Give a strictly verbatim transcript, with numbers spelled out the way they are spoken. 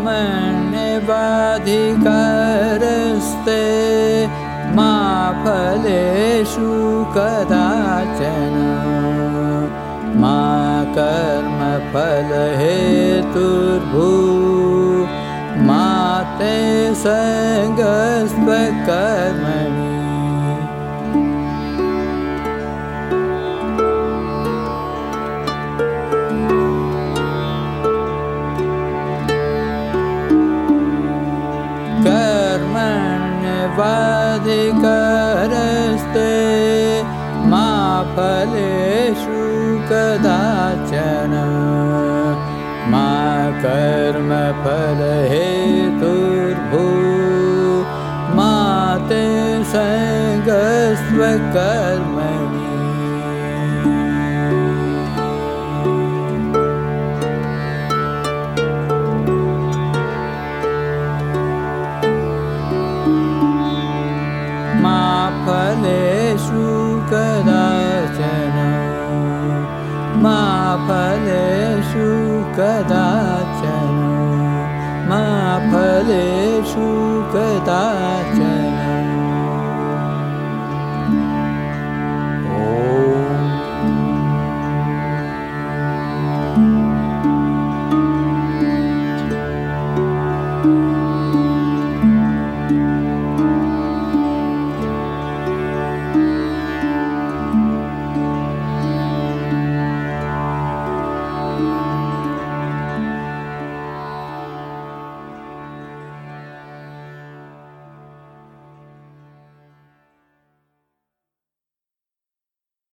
कर्मण्येवाधिकारस्ते मा फलेषु कदाचन मा कर्मफलहेतुर्भूः मा ते संगस्त्वकर्मणि। कर्मण्येवाधिकारस्ते मा फलेषु कदाचन मा कर्मफलहेतुर्भूः मा ते संगस्त्वकर्मणि। मा फलेषु कदाचन मा फलेषु कदाचन मा फलेषु कदाचन।